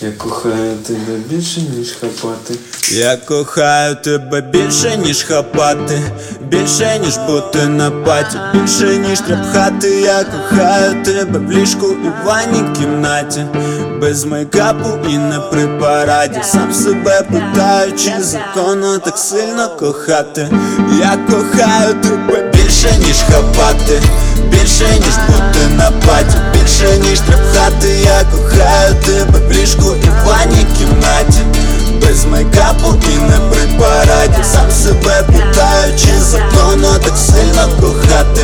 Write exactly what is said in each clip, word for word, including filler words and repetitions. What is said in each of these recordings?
Я кохаю тебе більше, ніж хапати. Я кохаю тебе більше, ніж хапати, більше, ніж бути на паті, більше, ніж трапхати. Я кохаю тебе в ліжку і в ванній кімнаті, без мейкапу і не при параді. Сам себе питаю, чи законно так сильно кохати. Я кохаю тебе більше, ніж хапати, більше, ніж бути на паті, більше, ніж трапхати. Я кохаю тебе в ліжку і в ванній кімнаті, без мейкапу і не при параді. Сам себе питаю, чи законно так сильно кохати.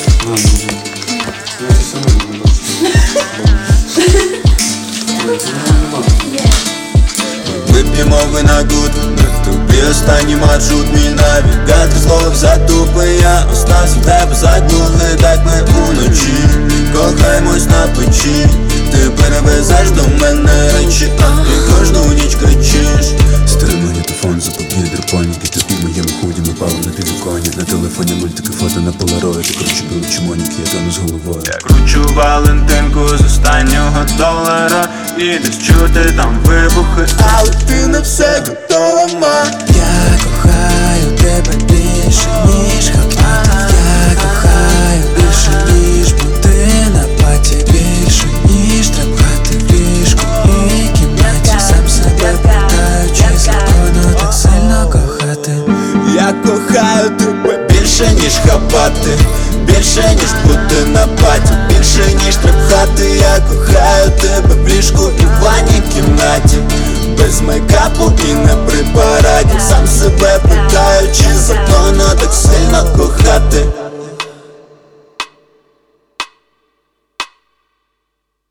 Вип'ємо вина гуд, тобі останній маршрут. Мій навігатор зловив затупи. Я остався в тебе задню, видать ми уночі кохаємось на печі. Ти перевезеш до мене речі, а ти кожну ніч кричиш. Старий магнітофон, запобій драпоніки. Ти в моєму худі, ми пали на підвіконі. На телефоні мультики, фото на полароїд. Ти кручу білу чмоніки, я тону з головою. Я кручу валентинку з останнього долара, і десь чути там вибухи, але ти на все готова, ма. Я кохаю тебе більше, ніж хапати. Я кохаю більше, ніж бути на паті, більше, ніж трапхати в ліжку і кімнаті. Сам себе питаю, чи законно так сильно кохати. Я кохаю тебе більше, ніж хапати, більше, ніж бути на паті, більше, ніж трапхати. Я кохаю тебе в ліжку і в ванній кімнаті, без мейкапу і не при параді. Сам себе питаю, чи законно так сильно кохати.